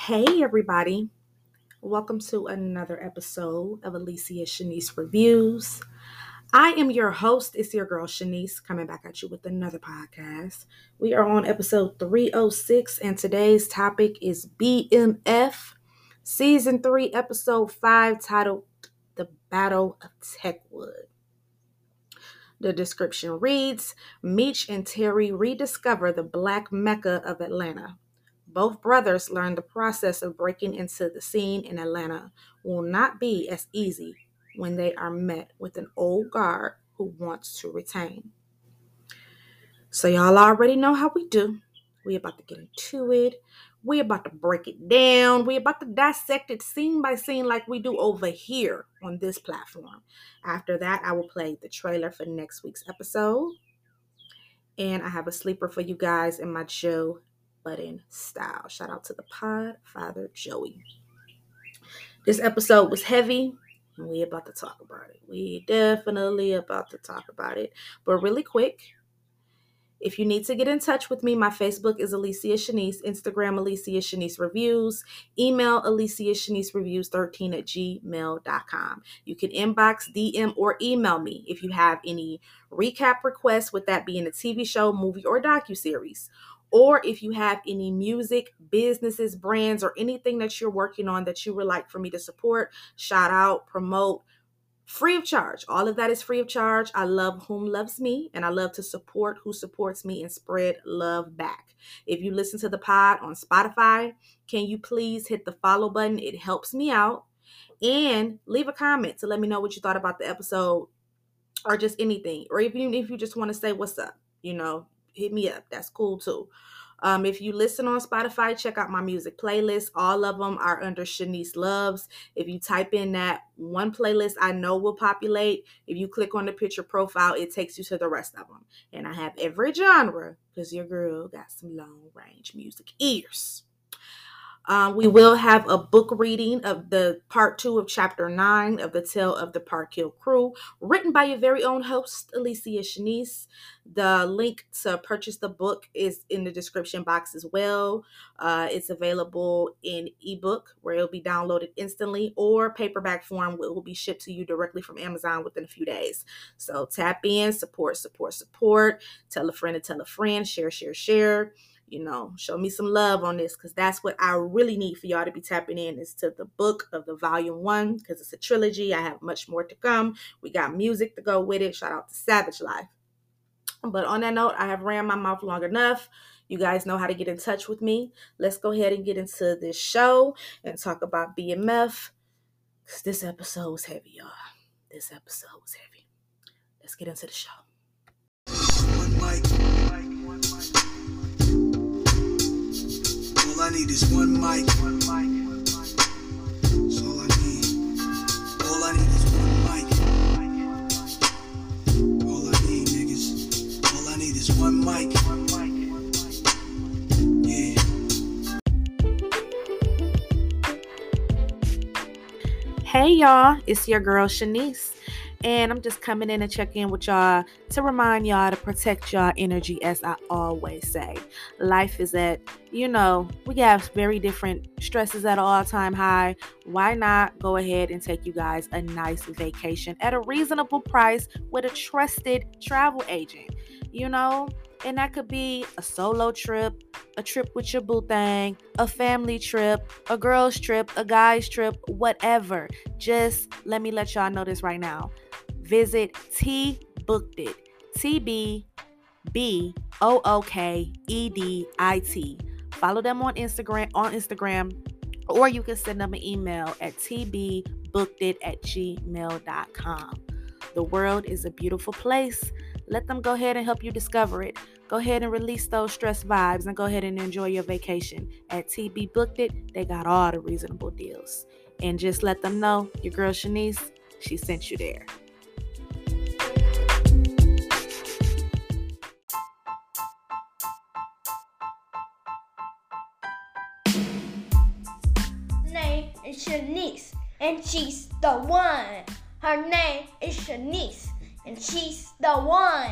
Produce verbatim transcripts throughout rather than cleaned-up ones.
Hey everybody, welcome to another episode of Alicia Shanice Reviews. I am your host, it's your girl Shanice, coming back at you with another podcast. We are on episode three oh six and today's topic is B M F, season three, episode five, titled The Battle of Techwood. The description reads, Meech and Terry rediscover the Black Mecca of Atlanta. Both brothers learn the process of breaking into the scene in Atlanta will not be as easy when they are met with an old guard who wants to retain. So y'all already know how we do. We about to get into it. We about to break it down. We about to dissect it scene by scene like we do over here on this platform. After that, I will play the trailer for next week's episode. And I have a sleeper for you guys in my Joe Budden style. Shout out to the pod father Joey. This episode was heavy, and we about to talk about it. We definitely about to talk about it. But really quick, if you need to get in touch with me, my Facebook is Alicia Shanice, Instagram Alicia Shanice Reviews, email Alicia Shanice Reviews thirteen at gmail dot com. You can inbox, D M, or email me if you have any recap requests, with that being a T V show, movie, or docuseries. Or if you have any music, businesses, brands, or anything that you're working on that you would like for me to support, shout out, promote, free of charge. All of that is free of charge. I love whom loves me, and I love to support who supports me and spread love back. If you listen to the pod on Spotify, can you please hit the follow button? It helps me out. And leave a comment to let me know what you thought about the episode or just anything. Or even if you just want to say what's up, you know, hit me up. That's cool too. Um, if you listen on Spotify, check out my music playlist. All of them are under Shanice Loves. If you type in that one playlist, I know will populate. If you click on the picture profile, it takes you to the rest of them. And I have every genre because your girl got some long range music ears. Um, we will have a book reading of the part two of chapter nine of The Tale of the Park Hill Crew, written by your very own host, Alicia Shanice. The link to purchase the book is in the description box as well. Uh, it's available in ebook, where it'll be downloaded instantly, or paperback form, where it will be shipped to you directly from Amazon within a few days. So tap in, support, support, support. Tell a friend to tell a friend. Share, share, share. You know, show me some love on this, because that's what I really need for y'all to be tapping in, is to the book of the volume one, because it's a trilogy. I have much more to come. We got music to go with it. Shout out to Savage Life. But on that note, I have ran my mouth long enough. You guys know how to get in touch with me. Let's go ahead and get into this show and talk about B M F, because this episode was heavy, y'all. This episode was heavy. Let's get into the show. One mic, one mic, one mic. All I need is one mic. One mic. That's all I need. All I need is one mic. All I need, niggas. All I need is one mic. Yeah. Hey y'all, it's your girl Shanice. And I'm just coming in to check in with y'all to remind y'all to protect y'all energy, as I always say. Life is at, you know, we have very different stresses at an all-time high. Why not go ahead and take you guys a nice vacation at a reasonable price with a trusted travel agent, you know? And that could be a solo trip, a trip with your boo thing, a family trip, a girl's trip, a guy's trip, whatever. Just let me let y'all know this right now. Visit T Booked It, T B B O O K E D I T. Follow them on Instagram, on Instagram, or you can send them an email at t b booked it at gmail dot com. The world is a beautiful place. Let them go ahead and help you discover it. Go ahead and release those stress vibes and go ahead and enjoy your vacation. At T B Booked It, they got all the reasonable deals. And just let them know your girl Shanice, she sent you there. Name is Shanice, and she's the one. Her name is Shanice, and she's the one.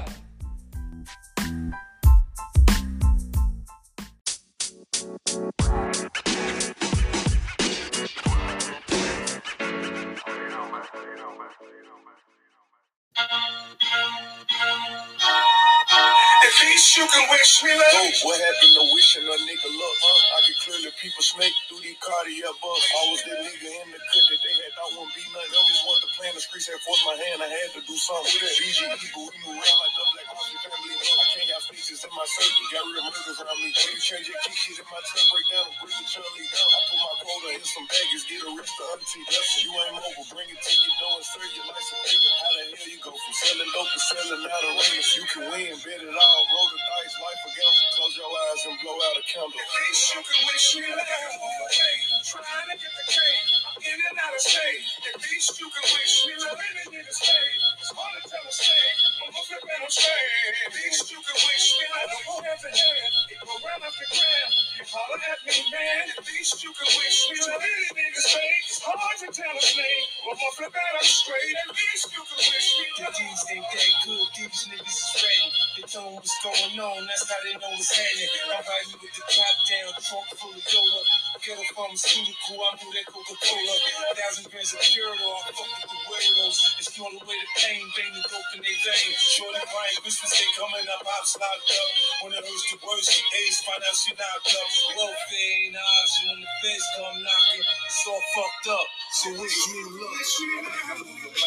At least you can wish me luck. Oh, what happened to wishing a nigga luck? Huh? I can clearly people snake through these cardiac bugs. I was that nigga in the cut that they had thought wouldn't be nothing. Them just wanted to play in the streets, had forced my hand, I had to do something. B G E, but we move around like the Black Mafia family. I can't have speeches in my circle, got real murders around me. Baby change your key shit in my truck, break down and break the chunky down. I put my quota in some baggage, get a wrist to auntie. You ain't mobile, bring it to your door and serve your license payment. How the hell you go from selling dope to selling out of rings? You can win, bet it all, roll the dice, life a gamble. Close your eyes and blow out a candle. At least you can wish me luck. Trying to get the cake, I'm in and out of state. At least you can wish me luck. Living in the state, it's hard to tell a state. I'm a flip and I'm straight. At least you can wish me luck. I don't have to hand, it go round after grand. You holler at me, man. At least you can wish me luck. Living in the state, it's hard to tell a snake. I'm a flip and I'm straight. At least you can wish me luck. These ain't that good, these niggas is ready. They know what's going on, that's how they know what's happening. I'm riding with the top down, trunk full of Yola. Get a pharmaceutical, I knew that Coca-Cola. Thousand grams of pure, I fuck with the weirdos. It's the only way to pain, bang the dope in their vein. Shorty crying, Christmas day coming up, pops locked up. When it hurts the worst, she ace, find out she knocked up. Welfare ain't an option when the feds come knocking. It's all fucked up, so wish me luck.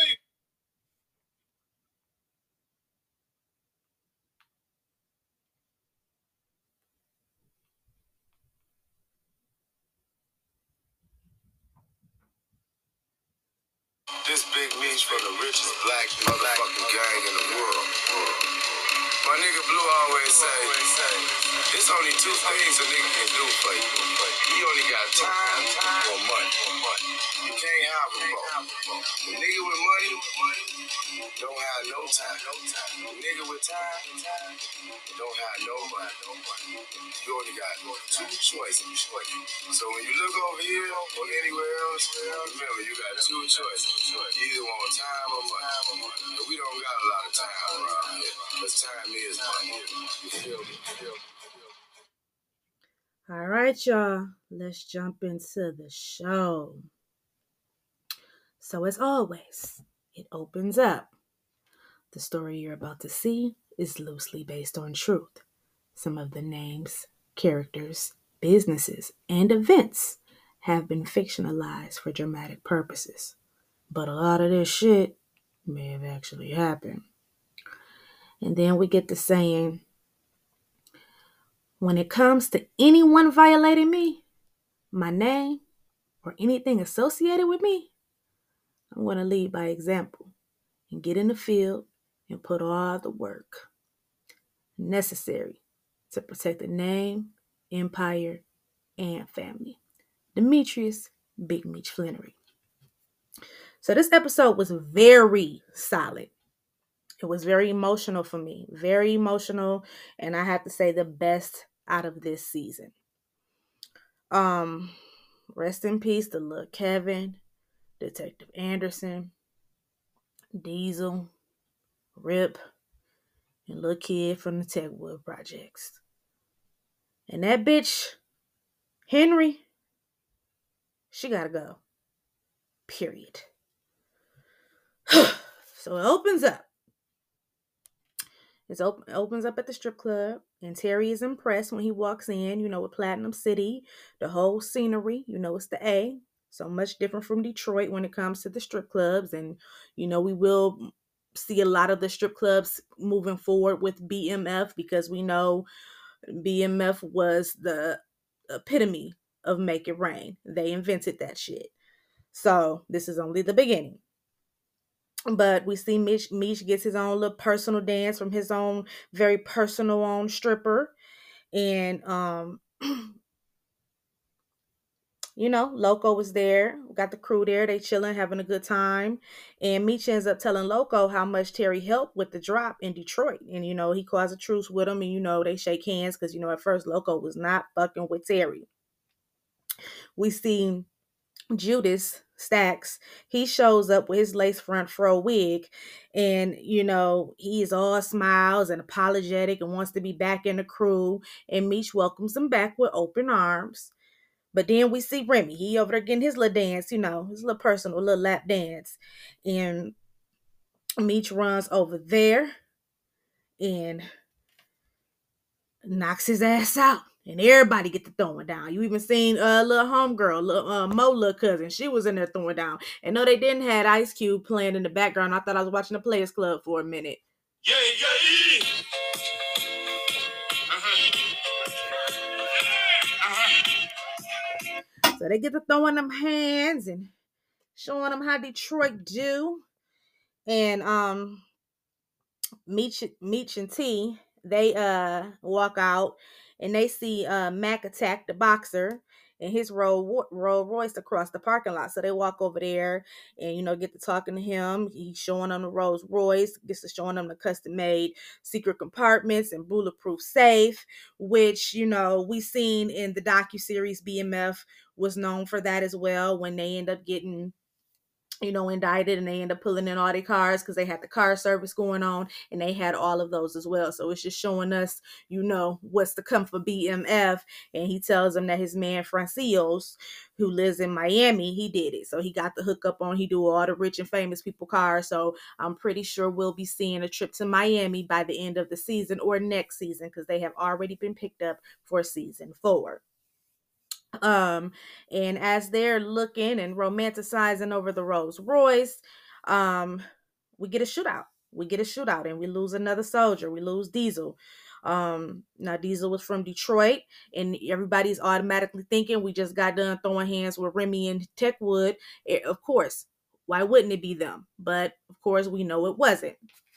This Big Meech from the richest black motherfucking gang in the world. My nigga Blue always say, it's only two things a nigga can do for you. He only got time or money. You can't have them both. The nigga with money don't have no time. The nigga with time don't have no money. You only got two choices. So when you look over here or anywhere else, remember you got two choices. You either want time or money. And we don't got a lot of time around here. Because time is money. You feel me? You feel me? All right, y'all. Let's jump into the show. So as always, it opens up. The story you're about to see is loosely based on truth. Some of the names, characters, businesses, and events have been fictionalized for dramatic purposes. But a lot of this shit may have actually happened. And then we get to saying, when it comes to anyone violating me, my name, or anything associated with me, I'm going to lead by example and get in the field and put all the work necessary to protect the name, empire, and family. Demetrius Big Meech Flannery. So this episode was very solid. It was very emotional for me. Very emotional. And I have to say the best out of this season. Um, rest in peace to Lil Kevin, Detective Anderson, Diesel, Rip, and Lil Kid from the Techwood Projects. And that bitch, Henry, she gotta go. Period. So it opens up. It op- opens up at the strip club, and Terry is impressed when he walks in, you know, with Platinum City, the whole scenery, you know, it's the A. So much different from Detroit when it comes to the strip clubs. And, you know, we will see a lot of the strip clubs moving forward with B M F because we know B M F was the epitome of make it rain. They invented that shit. So this is only the beginning. But we see Meech, Meech gets his own little personal dance from his own very personal own stripper. And, um, you know, Loco was there. Got the crew there. They chilling, having a good time. And Meech ends up telling Loco how much Terry helped with the drop in Detroit. And, you know, he calls a truce with him. And, you know, they shake hands because, you know, at first Loco was not fucking with Terry. We see Judas Stacks. He shows up with his lace front fro wig, and you know he is all smiles and apologetic and wants to be back in the crew, and Meech welcomes him back with open arms. But then we see Remy. He over there getting his little dance, you know, his little personal little lap dance. And Meech runs over there and knocks his ass out. And everybody get to throwing down. You even seen a uh, little homegirl, little, uh, Mo little cousin. She was in there throwing down. And no, they didn't have Ice Cube playing in the background. I thought I was watching the Players Club for a minute. Yeah, yeah, uh-huh. Uh-huh. So they get to throwing them hands and showing them how Detroit do. And um, Meech, Meech and T, they uh walk out and they see uh Mac attack the boxer and his Rolls Royce across the parking lot. So they walk over there and, you know, get to talking to him. He's showing them the Rolls Royce, gets to showing them the custom made secret compartments and bulletproof safe, which, you know, we seen in the docuseries. B M F was known for that as well when they end up getting, you know, indicted and they end up pulling in all their cars because they had the car service going on and they had all of those as well. So it's just showing us, you know, what's to come for B M F. And he tells them that his man Francios, who lives in Miami, he did it. So he got the hookup on, he do all the rich and famous people cars. So I'm pretty sure we'll be seeing a trip to Miami by the end of the season or next season because they have already been picked up for season four. Um, and as they're looking and romanticizing over the Rolls Royce, um, we get a shootout. We get a shootout and we lose another soldier. We lose Diesel. Um, now Diesel was from Detroit, and everybody's automatically thinking we just got done throwing hands with Remy and Techwood. It, of course, why wouldn't it be them? But of course, we know it wasn't.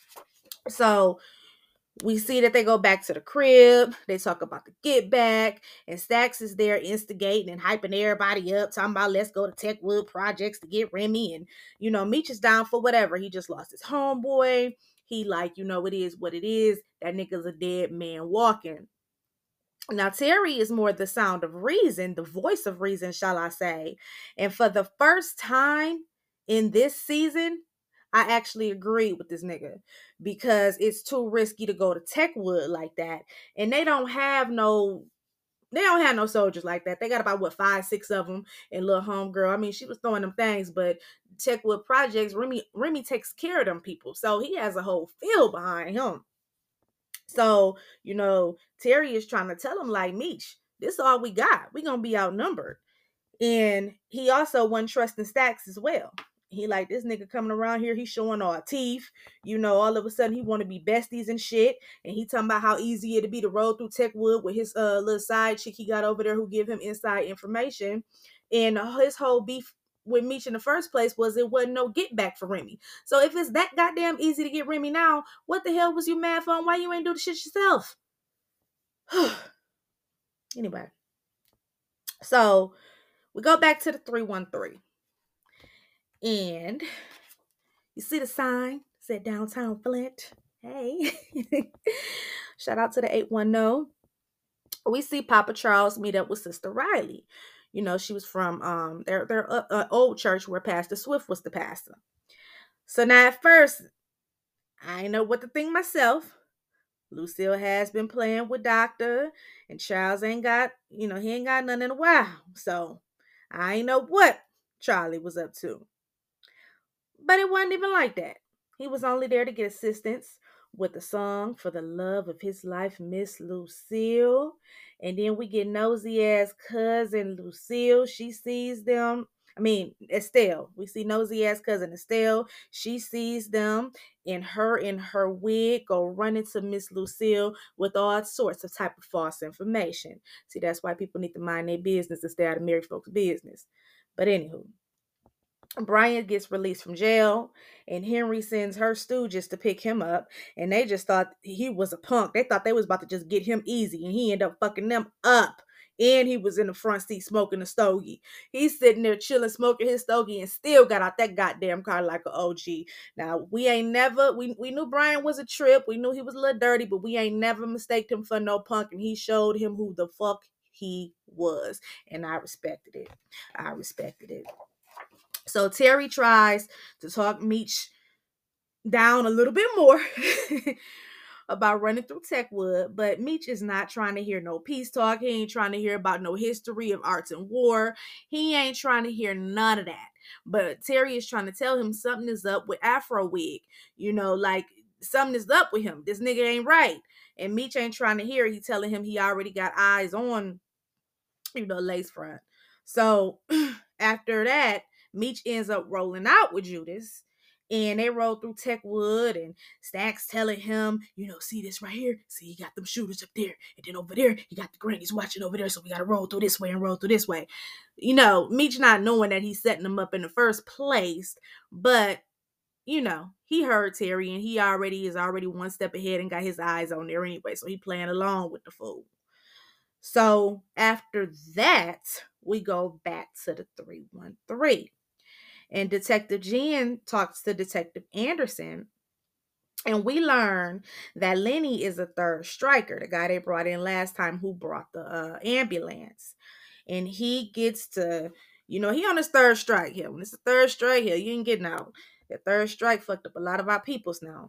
So we see that they go back to the crib. They talk about the get back. And Stacks is there instigating and hyping everybody up, talking about let's go to Techwood Projects to get Remy. And, you know, Meech is down for whatever. He just lost his homeboy. He like, you know, it is what it is. That nigga's a dead man walking. Now, Terry is more the sound of reason, the voice of reason, shall I say. And for the first time in this season, I actually agree with this nigga because it's too risky to go to Techwood like that. And they don't have no, they don't have no soldiers like that. They got about, what, five, six of them and little homegirl. I mean, she was throwing them things, but Techwood Projects, Remy, Remy takes care of them people. So he has a whole field behind him. So, you know, Terry is trying to tell him like, Meech, this is all we got. We're going to be outnumbered. And he also wasn't trusting Stacks as well. He like, this nigga coming around here, he's showing all teeth. You know, all of a sudden he want to be besties and shit. And he talking about how easy it'd be to roll through Techwood with his uh little side chick he got over there who give him inside information. And his whole beef with Meech in the first place was it wasn't no get back for Remy. So if it's that goddamn easy to get Remy now, what the hell was you mad for? Why you ain't do the shit yourself? Anyway. So we go back to the three one three. And you see the sign said downtown Flint. Hey. Shout out to the eight one zero. We see Papa Charles meet up with Sister Riley. You know, she was from um their, their uh, uh, old church where Pastor Swift was the pastor. So now at first, I didn't know what to think myself. Lucille has been playing with Doctor, and Charles ain't got, you know, he ain't got nothing in a while. So I ain't know what Charlie was up to. But it wasn't even like that. He was only there to get assistance with the song For the Love of His Life, Miss Lucille. And then we get nosy ass cousin Lucille. She sees them. I mean, Estelle. We see nosy ass cousin Estelle. She sees them, and her in her wig go running to Miss Lucille with all sorts of type of false information. See, that's why people need to mind their business instead of married folks' business. But anywho, Brian gets released from jail, and Henry sends her stooges to pick him up, and they just thought he was a punk. They thought they was about to just get him easy, and he ended up fucking them up. And he was in the front seat smoking a stogie. He's sitting there chilling, smoking his stogie, and still got out that goddamn car like an O G. Now, we ain't never, we, we knew Brian was a trip. We knew he was a little dirty, but we ain't never mistaked him for no punk, and he showed him who the fuck he was. And I respected it. I respected it. So Terry tries to talk Meech down a little bit more. about running through Techwood, but Meech is not trying to hear no peace talk. He ain't trying to hear about no history of arts and war. He ain't trying to hear none of that. But Terry is trying to tell him something is up with Afro Wig. You know, like something is up with him. This nigga ain't right. And Meech ain't trying to hear. He telling him he already got eyes on, you know, Lace Front. So after that, Meech ends up rolling out with Judas. And they roll through Techwood, and Stacks telling him, you know, see this right here? See, he got them shooters up there. And then over there, he got the grannies watching over there. So we got to roll through this way and roll through this way. You know, Meech not knowing that he's setting them up in the first place. But, you know, he heard Terry, and he already is already one step ahead and got his eyes on there anyway. So he playing along with the fool. So after that, we go back to the three one three. And Detective Jen talks to Detective Anderson. And we learn that Lenny is a third striker, the guy they brought in last time who brought the uh, ambulance. And he gets to, you know, he on his third strike here. When it's a third strike here, you ain't getting out. The third strike fucked up a lot of our peoples now.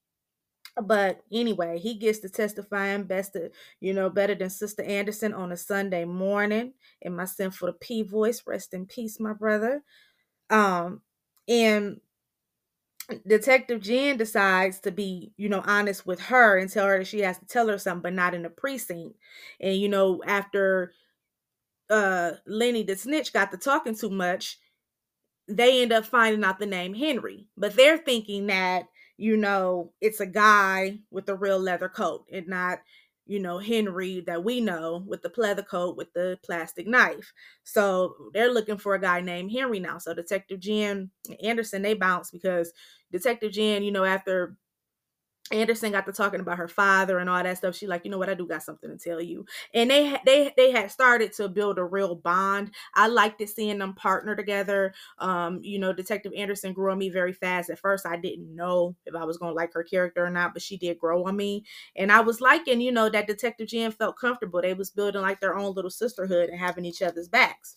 But anyway, he gets to testifying best, to, you know, better than Sister Anderson on a Sunday morning. In my Sinful to P voice, rest in peace, my brother. Um, and Detective Jen decides to be, you know, honest with her and tell her that she has to tell her something, but not in the precinct. And, you know, after uh, Lenny the snitch got to talking too much, they end up finding out the name Henry. But they're thinking that, you know, it's a guy with a real leather coat and not, you know, Henry that we know with the pleather coat with the plastic knife. So they're looking for a guy named Henry now. So Detective Jen and Anderson, they bounce because Detective Jen, you know, after Anderson got to talking about her father and all that stuff, she like, you know what, I do got something to tell you. And they they they had started to build a real bond. I liked it seeing them partner together. Um, you know, Detective Anderson grew on me very fast. At first, I didn't know if I was gonna like her character or not, but she did grow on me. And I was liking, you know, that Detective Jen felt comfortable. They was building like their own little sisterhood and having each other's backs.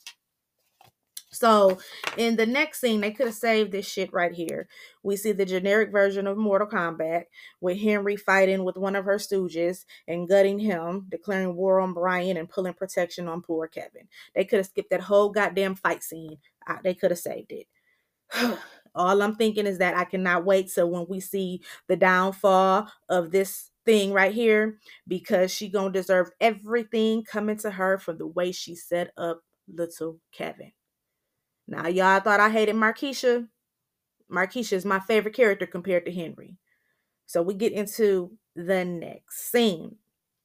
So in the next scene, they could have saved this shit right here. We see the generic version of Mortal Kombat with Henry fighting with one of her stooges and gutting him, declaring war on Brian and pulling protection on poor Kevin. They could have skipped that whole goddamn fight scene. They could have saved it. All I'm thinking is that I cannot wait till when we see the downfall of this thing right here, because she gonna deserve everything coming to her for the way she set up little Kevin. Now, y'all thought I hated Markeisha. Markeisha is my favorite character compared to Henry. So we get into the next scene.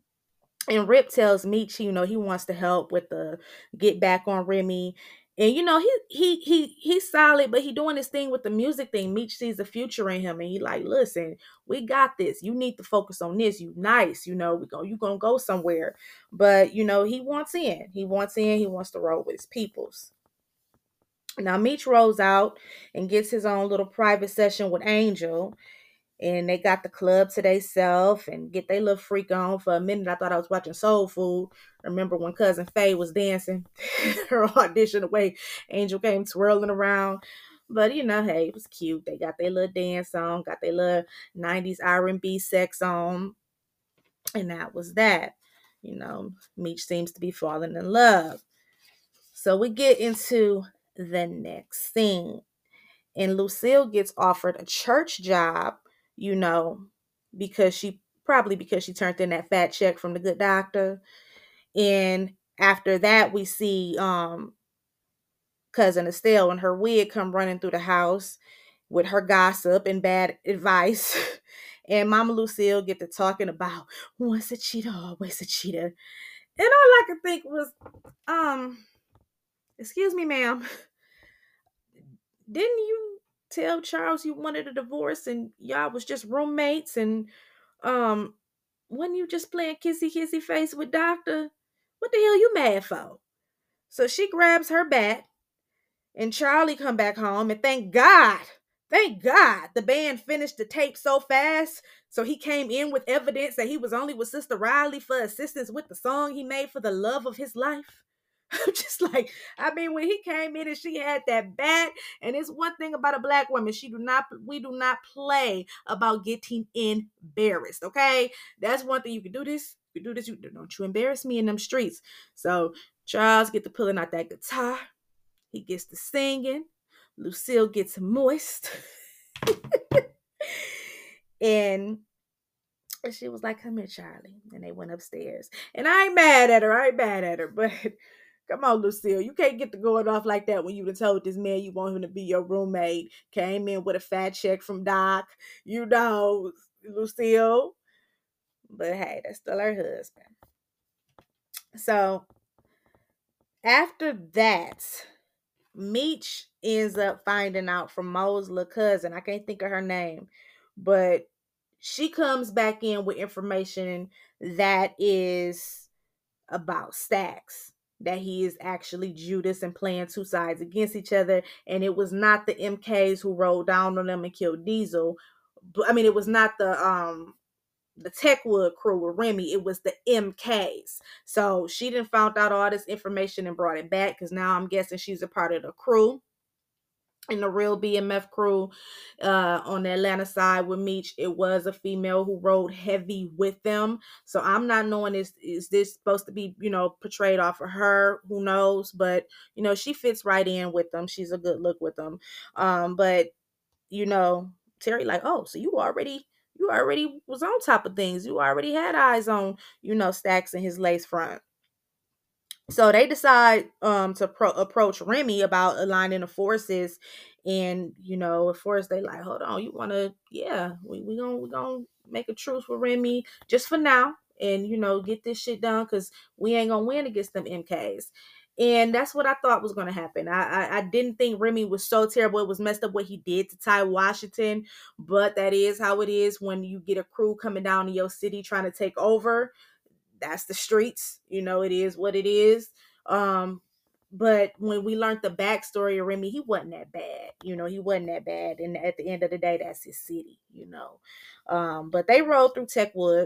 And Rip tells Meech, you know, he wants to help with the get back on Remy. And, you know, he he he he's solid, but he doing this thing with the music thing. Meech sees a future in him. And he like, listen, we got this. You need to focus on this. You nice. You know, we go, you going to go somewhere. But, you know, he wants in. He wants in. He wants to roll with his peoples. Now, Meech rolls out and gets his own little private session with Angel. And they got the club to theyself and get their little freak on. For a minute, I thought I was watching Soul Food. Remember when Cousin Faye was dancing her audition away? Angel came twirling around. But, you know, hey, it was cute. They got their little dance on, got their little nineties R and B sex on. And that was that. You know, Meech seems to be falling in love. So we get into the next scene. And Lucille gets offered a church job, you know, because she probably because she turned in that fat check from the good doctor. And after that, we see um Cousin Estelle and her wig come running through the house with her gossip and bad advice. And Mama Lucille get to talking about once a cheater, always a cheater. And all I could think was, um, excuse me, ma'am, didn't you tell Charles you wanted a divorce and y'all was just roommates, and um wasn't you just playing kissy kissy face with Doctor? What the hell you mad for? So she grabs her bat, and Charlie come back home, and thank God, thank God the band finished the tape so fast, so he came in with evidence that he was only with Sister Riley for assistance with the song he made for the love of his life. I'm just like, I mean, when he came in and she had that bat, and it's one thing about a black woman, she do not, we do not play about getting embarrassed, okay? That's one thing. You can do this, you can do this, you don't you embarrass me in them streets. So Charles get to pulling out that guitar, he gets to singing, Lucille gets moist, and she was like, come here, Charlie. And they went upstairs. And I ain't mad at her. I ain't mad at her. But come on, Lucille. You can't get to going off like that when you done told this man you want him to be your roommate. Came in with a fat check from Doc. You know, Lucille. But hey, that's still her husband. So after that, Meech ends up finding out from Mo's little cousin. I can't think of her name. But she comes back in with information that is about Stacks, that he is actually Judas and playing two sides against each other. And it was not the M Ks who rolled down on them and killed Diesel. I mean, it was not the um the Techwood crew with Remy. It was the M Ks. So she done found out all this information and brought it back, because now I'm guessing she's a part of the crew. In the real B M F crew, uh, on the Atlanta side with Meech, it was a female who rode heavy with them. So I'm not knowing, is is this supposed to be, you know, portrayed off of her? Who knows? But, you know, she fits right in with them. She's a good look with them. Um, but, you know, Terry like, oh, so you already, you already was on top of things. You already had eyes on, you know, Stacks and his lace front. So they decide um to pro- approach Remy about aligning the forces, and you know, of course they like, hold on, you want to, yeah, we we gonna we gonna make a truce with Remy just for now, and you know, get this shit done, because we ain't gonna win against them M Ks. And that's what I thought was gonna happen. I, I I didn't think Remy was so terrible. It was messed up what he did to Ty Washington, but that is how it is when you get a crew coming down to your city trying to take over. That's the streets, you know, it is what it is. Um, but when we learned the backstory of Remy, he wasn't that bad, you know, he wasn't that bad. And at the end of the day, that's his city, you know. Um, but they rode through Techwood.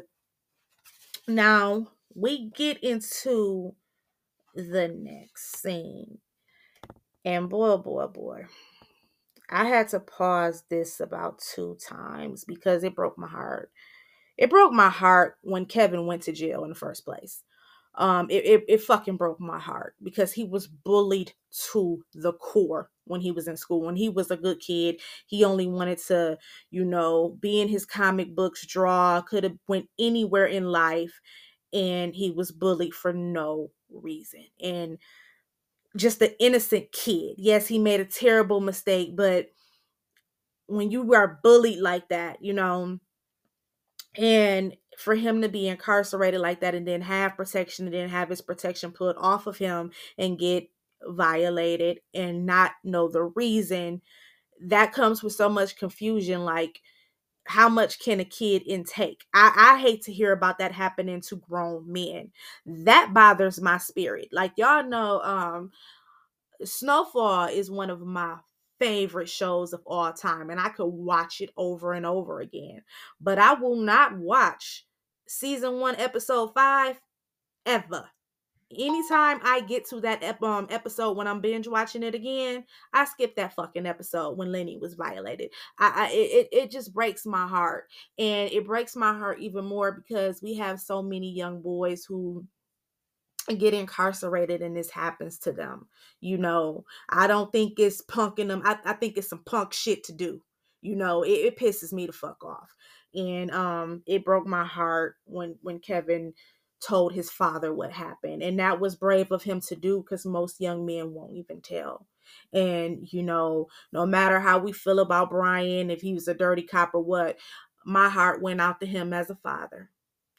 Now we get into the next scene. And boy, boy, boy, I had to pause this about two times because it broke my heart. It broke my heart when Kevin went to jail in the first place. Um, it, it, it fucking broke my heart because he was bullied to the core when he was in school. When he was a good kid, he only wanted to, you know, be in his comic books, draw, could have went anywhere in life, and he was bullied for no reason. And just an innocent kid. Yes, he made a terrible mistake, but when you are bullied like that, you know, and for him to be incarcerated like that and then have protection and then have his protection put off of him and get violated and not know the reason, that comes with so much confusion. Like, how much can a kid intake? I, I hate to hear about that happening to grown men. That bothers my spirit. Like, y'all know, um, Snowfall is one of my favorite shows of all time, and I could watch it over and over again. But I will not watch season one, episode five, ever. Anytime I get to that ep- um, episode when I'm binge watching it again, I skip that fucking episode when Lenny was violated. I, I it, it just breaks my heart, and it breaks my heart even more because we have so many young boys who get incarcerated and this happens to them. You know, I don't think it's punking them. I, I think it's some punk shit to do. You know, it, it pisses me the fuck off. And um it broke my heart when when Kevin told his father what happened. And that was brave of him to do, because most young men won't even tell. And, you know, no matter how we feel about Brian, if he was a dirty cop or what, my heart went out to him as a father.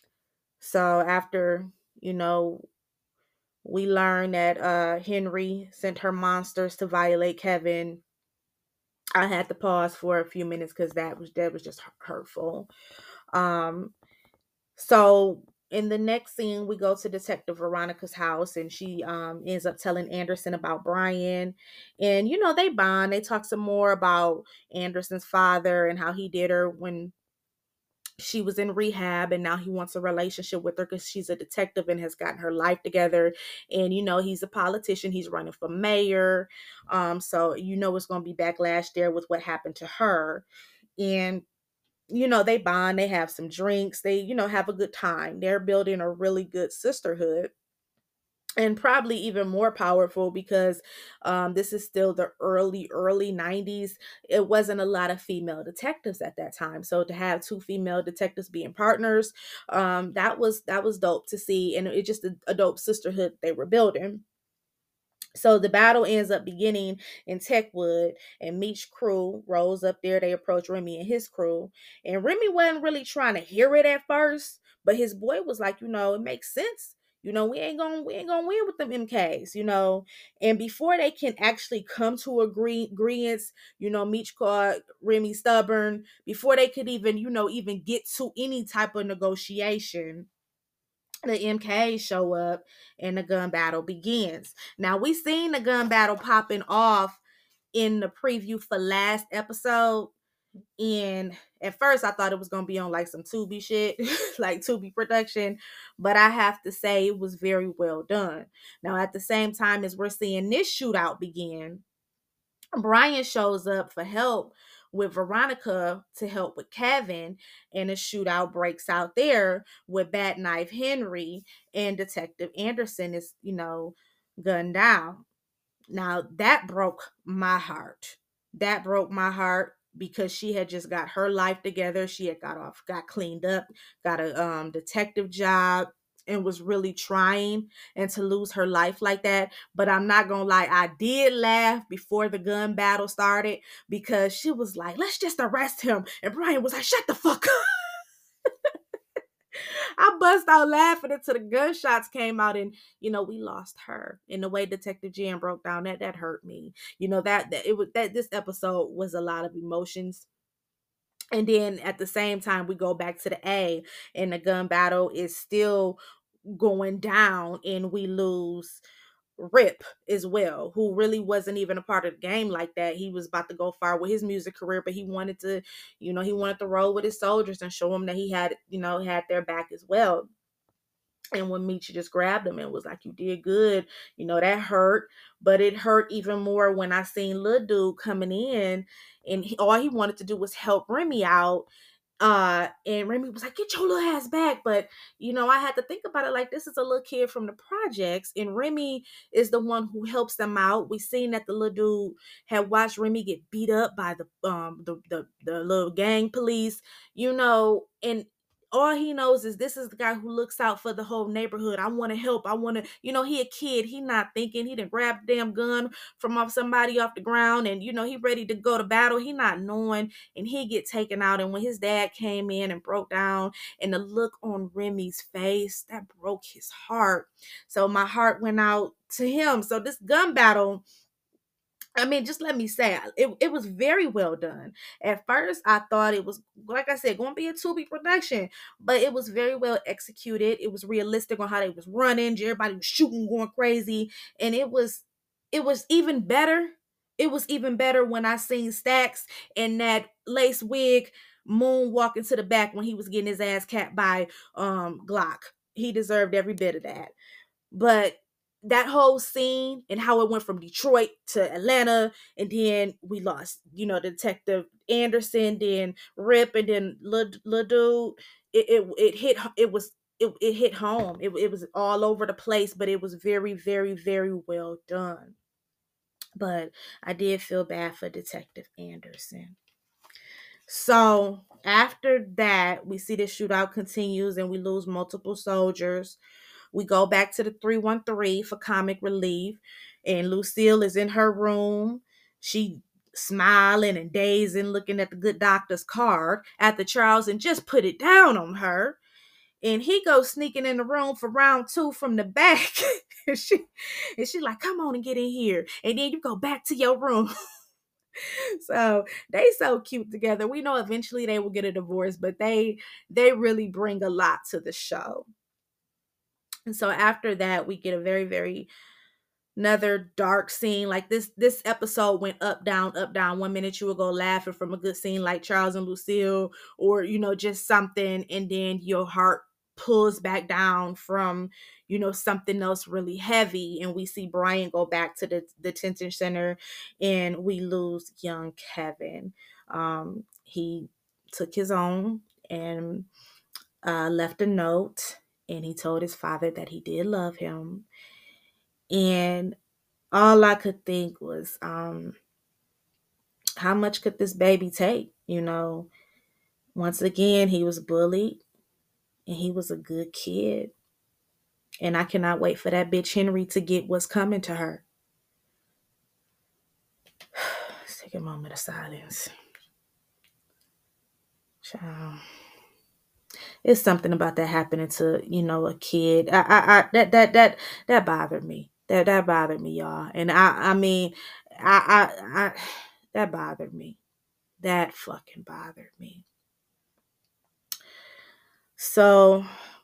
So after, you know, we learned that uh, Henry sent her monsters to violate Kevin, I had to pause for a few minutes because that was that was just hurtful. Um, so in the next scene, we go to Detective Veronica's house, and she um, ends up telling Anderson about Brian. And, you know, they bond. They talk some more about Anderson's father and how he did her when she was in rehab and now he wants a relationship with her because she's a detective and has gotten her life together. And, you know, he's a politician. He's running for mayor. Um, so, you know, it's going to be backlash there with what happened to her. And, you know, they bond, they have some drinks, they, you know, have a good time. They're building a really good sisterhood. And probably even more powerful because um, this is still the early, early nineties. It wasn't a lot of female detectives at that time. So to have two female detectives being partners, um, that was that was dope to see. And it just a, a dope sisterhood they were building. So the battle ends up beginning in Techwood, and Meech's crew rolls up there. They approach Remy and his crew. And Remy wasn't really trying to hear it at first, but his boy was like, you know, it makes sense. You know, we ain't gonna we ain't gonna win with them M Ks, you know. And before they can actually come to agree agreements, you know, Meech called Remy stubborn. Before they could even, you know, even get to any type of negotiation, the M Ks show up and the gun battle begins. Now we seen the gun battle popping off in the preview for last episode. And at first I thought it was gonna be on like some Tubi shit, like Tubi production, but I have to say it was very well done. Now at the same time as we're seeing this shootout begin, Brian shows up for help with Veronica to help with Kevin, and a shootout breaks out there with Bat Knife Henry and Detective Anderson is, you know, gunned down. Now that broke my heart. That broke my heart because she had just got her life together. She had got off, got cleaned up, got a um, detective job, and was really trying, and to lose her life like that. But I'm not gonna lie, I did laugh before the gun battle started because she was like, let's just arrest him. And Brian was like, shut the fuck up. I bust out laughing until the gunshots came out, and you know we lost her. In the way Detective Jan broke down, that that hurt me. You know that that it was that this episode was a lot of emotions. And then at the same time, we go back to the A, and the gun battle is still going down, and we lose Rip as well, who really wasn't even a part of the game like that. He was about to go far with his music career, but he wanted to, you know, he wanted to roll with his soldiers and show them that he had, you know, had their back as well. And when Meech just grabbed him and was like, you did good, you know, that hurt. But it hurt even more when I seen Lil Dude coming in, and he, all he wanted to do was help Remy out. Uh, and Remy was like, get your little ass back. But, you know, I had to think about it like this is a little kid from the projects, and Remy is the one who helps them out. We seen that the little dude had watched Remy get beat up by the um the the, the little gang police, you know, and all he knows is this is the guy who looks out for the whole neighborhood. I want to help. I want to, you know, he a kid. He not thinking. He done grabbed the damn gun from off somebody off the ground, and, you know, he ready to go to battle. He not knowing, and he get taken out. And when his dad came in and broke down, and the look on Remy's face, that broke his heart. So my heart went out to him. So this gun battle, I mean, just let me say, it, it was very well done. At first, I thought it was, like I said, going to be a Tubi production, but it was very well executed. It was realistic on how they was running. Everybody was shooting, going crazy, and it was, it was even better. It was even better when I seen Stacks in that lace wig moonwalk into the back when he was getting his ass capped by um Glock. He deserved every bit of that. But that whole scene and how it went from Detroit to Atlanta, and then we lost, you know, Detective Anderson, then Rip, and then Lil, Lil Dude. It, it it hit. It was it, it hit home. It it was all over the place, but it was very very very well done. But I did feel bad for Detective Anderson. So after that, we see the shootout continues, and we lose multiple soldiers. We go back to the three one three for comic relief, and Lucille is in her room. She smiling and dazing, looking at the good doctor's card at the Charles, and just put it down on her. And he goes sneaking in the room for round two from the back. and she and she like, come on and get in here. And then you go back to your room. So they so cute together. We know eventually they will get a divorce, but they they really bring a lot to the show. And so after that, we get a very, very another dark scene. Like this this episode went up, down, up, down. One minute you will go laughing from a good scene like Charles and Lucille, or, you know, just something, and then your heart pulls back down from, you know, something else really heavy. And we see Brian go back to the detention center, and we lose young Kevin. Um, he took his own and uh, left a note, and he told his father that he did love him. And all I could think was, um, how much could this baby take? You know, once again, he was bullied, and he was a good kid. And I cannot wait for that bitch Henry to get what's coming to her. Let's take a moment of silence. Child. It's something about that happening to, you know, a kid. I, I, I that that that that bothered me. That that bothered me, y'all. And I, I mean, I, I, I, that bothered me. That fucking bothered me. So,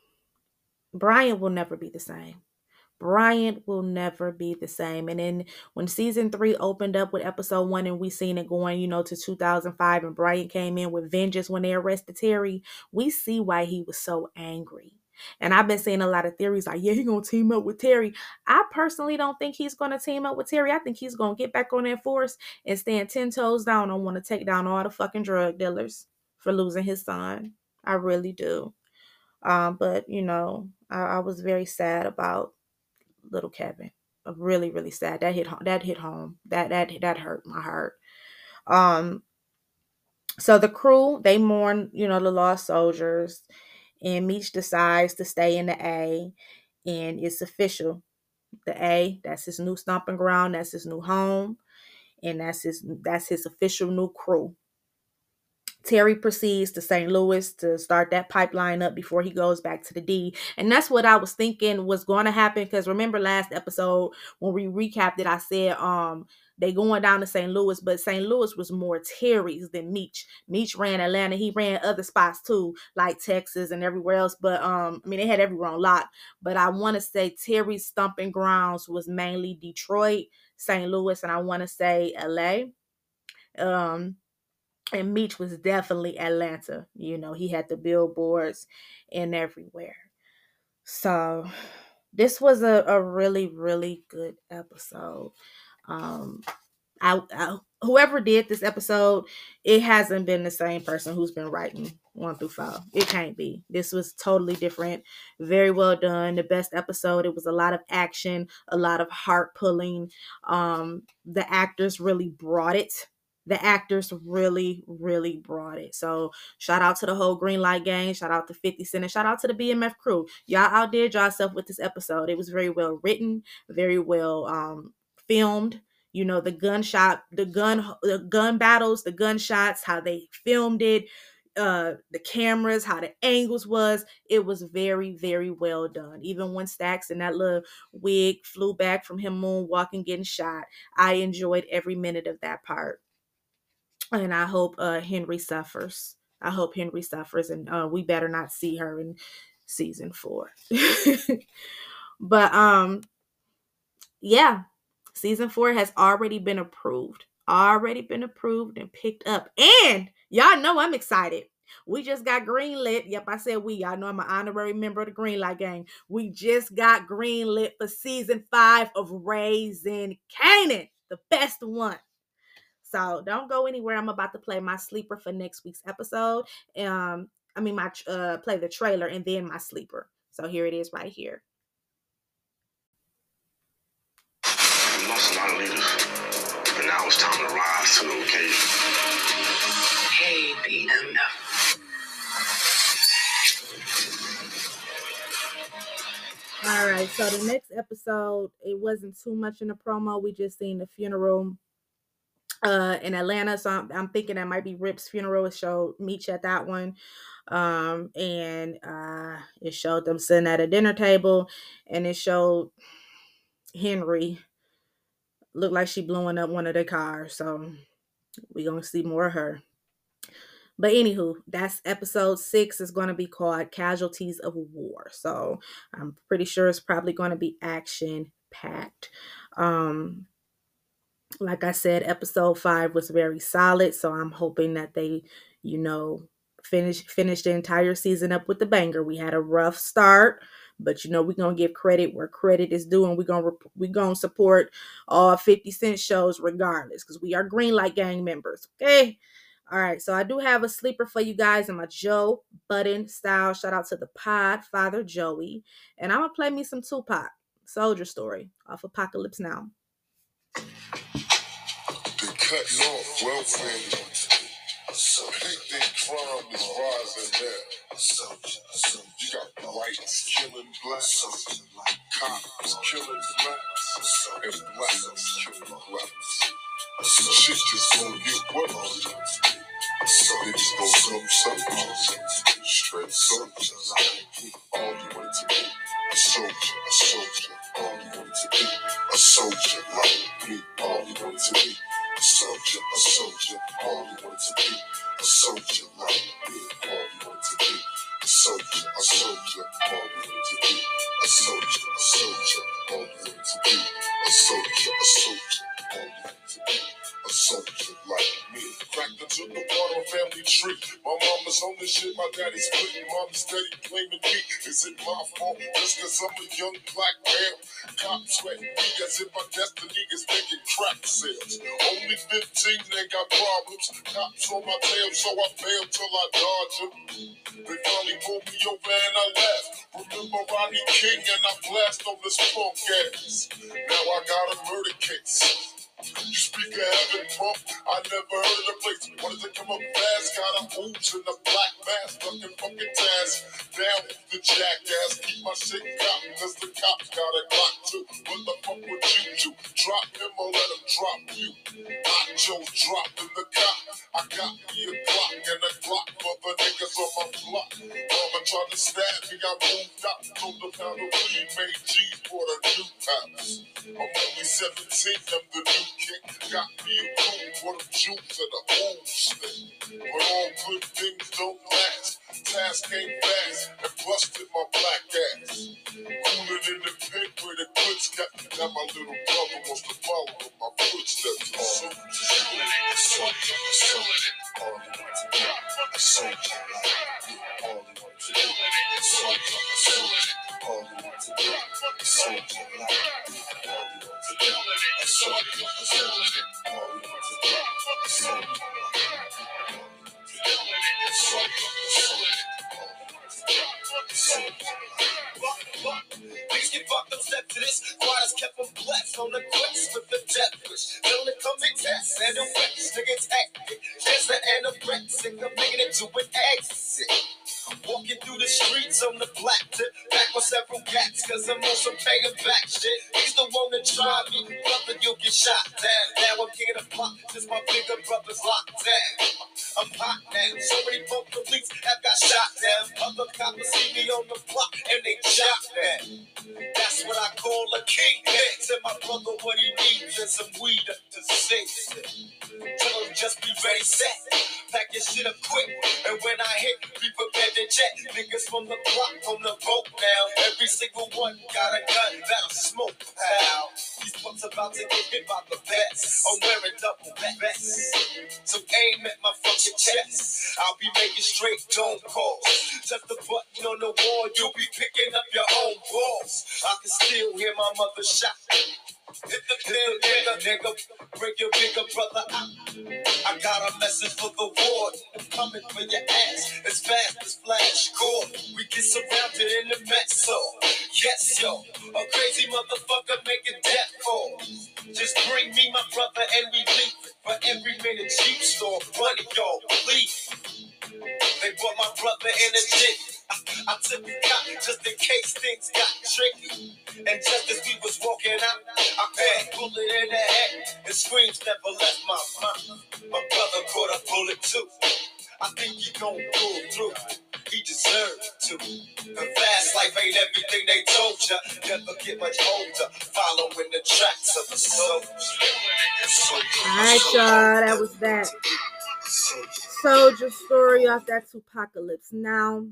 Brian will never be the same. Brian will never be the same. And then when season three opened up with episode one, and we seen it going, you know, to two thousand five, and Brian came in with vengeance when they arrested Terry, we see why he was so angry. And I've been seeing a lot of theories like, yeah, he's going to team up with Terry. I personally don't think he's going to team up with Terry. I think he's going to get back on that force and stand ten toes down and want to take down all the fucking drug dealers for losing his son. I really do. Um, but, you know, I, I was very sad about little Kevin. Really, really sad. That hit that hit home. That that that hurt my heart. Um. So the crew, they mourn, you know, the lost soldiers, and Meech decides to stay in the A, and it's official. The A, that's his new stomping ground. That's his new home, and that's his that's his official new crew. Terry proceeds to Saint Louis to start that pipeline up before he goes back to the D. And that's what I was thinking was going to happen. Because remember last episode when we recapped it, I said um they going down to Saint Louis, but Saint Louis was more Terry's than Meech. Meech ran Atlanta. He ran other spots too, like Texas and everywhere else. But um, I mean, they had everywhere on lock. But I want to say Terry's stomping grounds was mainly Detroit, Saint Louis, and I want to say L A. Um. And Meech was definitely Atlanta. You know, he had the billboards and everywhere. So this was a, a really, really good episode. Um, I, I whoever did this episode, it hasn't been the same person who's been writing one through five. It can't be. This was totally different. Very well done. The best episode. It was a lot of action, a lot of heart pulling. Um, the actors really brought it. The actors really, really brought it. So shout out to the whole Greenlight gang. Shout out to fifty Cent. And shout out to the B M F crew. Y'all outdid yourself with this episode. It was very well written, very well um, filmed. You know, the gunshot, the gun, the gun battles, the gunshots, how they filmed it, uh, the cameras, how the angles was. It was very, very well done. Even when Stacks and that little wig flew back from him moonwalking, getting shot, I enjoyed every minute of that part. And I hope uh, Henry suffers. I hope Henry suffers, and uh, we better not see her in season four. But um, yeah, season four has already been approved. Already been approved and picked up. And y'all know I'm excited. We just got greenlit. Yep, I said we. Y'all know I'm an honorary member of the Greenlight gang. We just got greenlit for season five of Raising Kanan, the best one. So don't go anywhere. I'm about to play my sleeper for next week's episode. Um, I mean, my uh, play the trailer and then my sleeper. So here it is right here. We lost a lot of leaders, but now it's time to rise to the occasion. Hey, B M F. All right. So the next episode, it wasn't too much in the promo. We just seen the funeral uh in Atlanta, so I'm, I'm thinking that might be Rip's funeral. It showed Meech at that one, um and uh it showed them sitting at a dinner table, and it showed Henry looked like she blowing up one of the cars, so we gonna see more of her. But anywho, that's episode six. Is going to be called Casualties of War, so I'm pretty sure it's probably going to be action packed. Um, like I said, episode five was very solid, so I'm hoping that they, you know, finish finish the entire season up with the banger. We had a rough start, but you know we're gonna give credit where credit is due, and we're gonna we gonna support all fifty Cent shows regardless, because we are Greenlight Gang members. Okay. All right, so I do have a sleeper for you guys in my Joe Budden style. Shout out to the pod father Joey, and I'm gonna play me some Tupac Soldier Story off Apocalypse Now. They cutting off welfare. Hate their crime is rising now. You got whites killing blacks, cops killing blacks, and blacks killing blacks. Shit just gonna get worse. Niggas gonna come soldiers, straight soldiers. All you want to be a soldier, a soldier. All you want to be a soldier like me. All you want to be a soldier, a soldier. All you want to be a soldier like me. All you want to be a soldier, a soldier. All you want to be a soldier, a soldier. All you want to be a soldier, a soldier. All you want to be a soldier like me. Cracked into the water family tree. My mama's on this shit, my daddy's splitting. Mom's steady blaming me. Is it my fault? Just cause I'm a young black male. Cops sweating me as if my destiny is making crack sales. Only fifteen, they got problems. Cops on my tail, so I fail till I dodge them. They finally pulled me over and I laughed. Remember Rodney King and I blast on this punk ass. Now I got a murder case. You speak of heaven, pump. I never heard of the place. Wanted to come up fast, got a oops in the black mask, fucking fucking task. Down the jackass, keep my shit copped, cause the cops got a Glock too. What the fuck would you do? Drop him or let him drop you? I chose dropping the cop. I got me a Glock and a Glock for the niggas on my block. Mama tried to stab me, I moved out. Told the pound of weed, made G's for the new house. I'm only seventeen, I'm the new king. Got me a room for the juice and the old thing. But all good things don't last. Task came fast and busted my black ass. Cooler than the pit where the goods got. Now my little brother wants to follow in my footsteps. A soldier, a soldier, a soldier. All you want to be a soldier like me. All you want to be a soldier, a soldier. All you want to be a soldier like me. All you want to be a soldier, a soldier. All you want to be a soldier like me. A soldier, a soldier. Please get fucked up, step to this. Quad kept them blessed on the quest with the death wish. Till it comes in test and the west. Niggas acting. There's the anorexic. I'm making it to an exit. Walking through the streets on the black tip. Back with several cats, cause I'm on some paying back shit. He's the one that tried me. Brother, you'll get shot down. Now I'm getting a plot since my bigger brother's locked down. I'm hot now. So many folk police have got shot down. Other coppers see me on the block and they shot down. That's what I call a king. Tell my brother what he needs and some weed up to sing. Tell him just be ready, set. Pack your shit up quick. And when I hit, be prepared to jet. Niggas from the block, from the boat now. Every single one got a gun that'll smoke, pal. These punks about to get hit by the best. I'm wearing double vests. So aim at my fucking chest. I'll be making straight dome calls. Just a button on the wall, you'll be picking up your own balls. I can still hear my mother shout. Hit the pill, nigga, nigga, bring your bigger brother out. I got a message for the ward. I'm coming for your ass as fast as Flash Gordon. We get surrounded in the Metso. Yes, yo, a crazy motherfucker making death calls. Just bring me my brother and we leave. For every minute you store money, y'all, please. They brought my brother in a jig. I, I took a cop just in case things got tricky. And just as we was walking out, I got a bullet in the head. And screams never left my mouth. My brother caught a bullet too. I think he gon' pull through. He deserved to. The fast life ain't everything they told ya. Never get much older. Following the tracks of the soldier. Alright, y'all, that was that Soldier Story off that Tupacalypse. Now,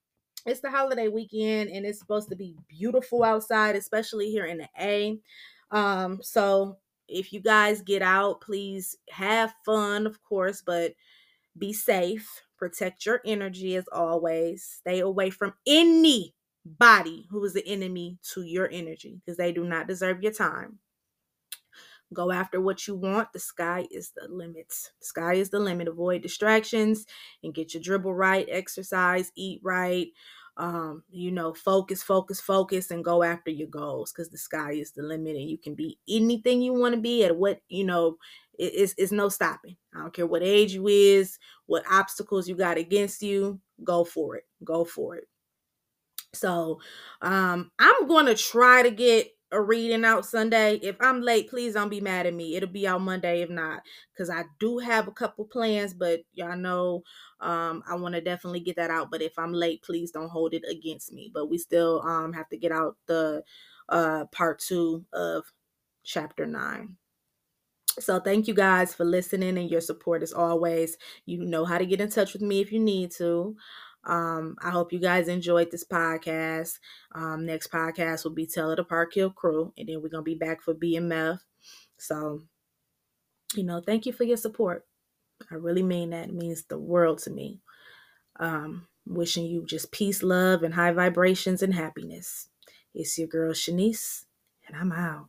it's the holiday weekend and it's supposed to be beautiful outside, especially here in the A. Um, so if you guys get out, please have fun, of course, but be safe. Protect your energy as always. Stay away from anybody who is the enemy to your energy because they do not deserve your time. Go after what you want. The sky is the limit. The sky is the limit. Avoid distractions and get your dribble right. Exercise, eat right. Um, you know, focus, focus, focus, and go after your goals because the sky is the limit and you can be anything you want to be at what, you know, it, it's, it's no stopping. I don't care what age you is, what obstacles you got against you. Go for it. Go for it. So um, I'm going to try to get a reading out Sunday. If I'm late, please don't be mad at me. It'll be out Monday if not, because I do have a couple plans, but y'all know um, I want to definitely get that out. But if I'm late, please don't hold it against me. But we still um, have to get out the uh, part two of chapter nine. So thank you guys for listening and your support as always. You know how to get in touch with me if you need to. Um, I hope you guys enjoyed this podcast. Um, next podcast will be Tell It Apart Kill Crew, and then we're going to be back for B M F. So, you know, thank you for your support. I really mean that. It means the world to me. Um, wishing you just peace, love, and high vibrations and happiness. It's your girl, Shanice, and I'm out.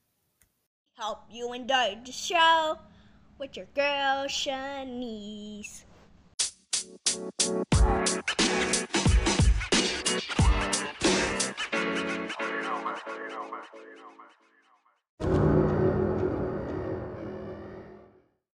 Hope you enjoyed the show with your girl Shanice.